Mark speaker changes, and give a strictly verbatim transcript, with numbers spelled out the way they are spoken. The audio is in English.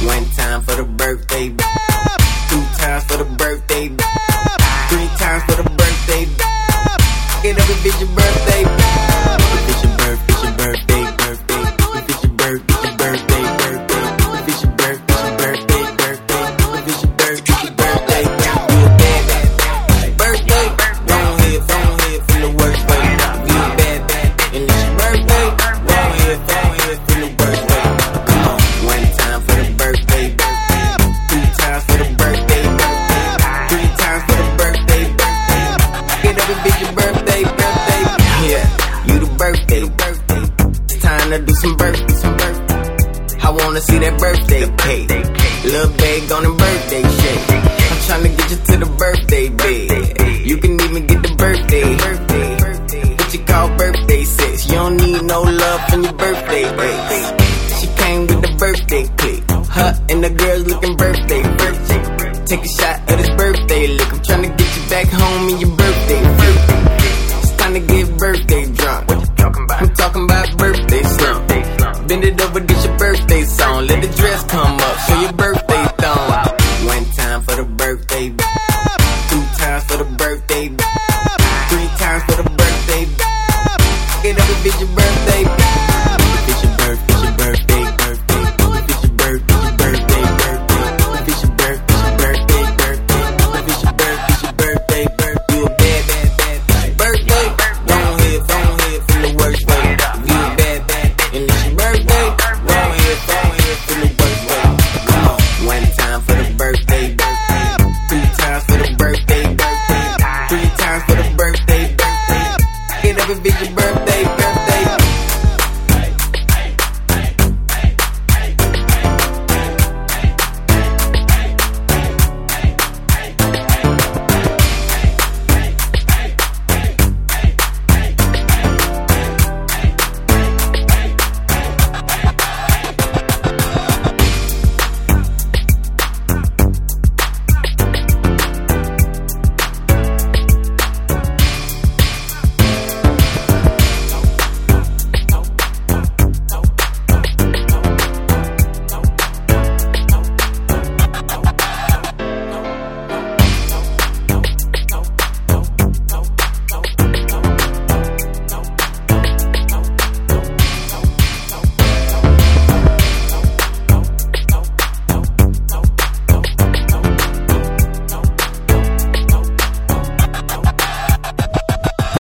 Speaker 1: One time for the birthday, two times for the birthday, three times for the birthday. Get up and bitch your birthday. Bitch your birthday, bitch your birthday, birthday. Bitch your birthday, bitch your birthday, birthday. Bitch your birthday, bitch your birthday, birthday. Bitch your birthday, bitch your birthday. You a bad, bad birthday. Go ahead, go ahead, from the worst way. You a bad, bad, and it's your birthday. Go ahead, go ahead, from the worst way. Come on, one time for the birthday, two times for the birthday, three times for the birthday. Get up and bitch your birthday, birthday. Yeah, you the birthday, birthday. It's time to do some birthday, some birthday. I wanna see that birthday cake. Little bag on the birthday shake. I'm tryna get you to the birthday bed. You can even get the birthday, birthday. What you call birthday sex? You don't need no love from your birthday ex. She came with the birthday click. Her and the girls looking birthday, birthday. Take a shot of this birthday lick. I'm tryna get you back home in your birthday.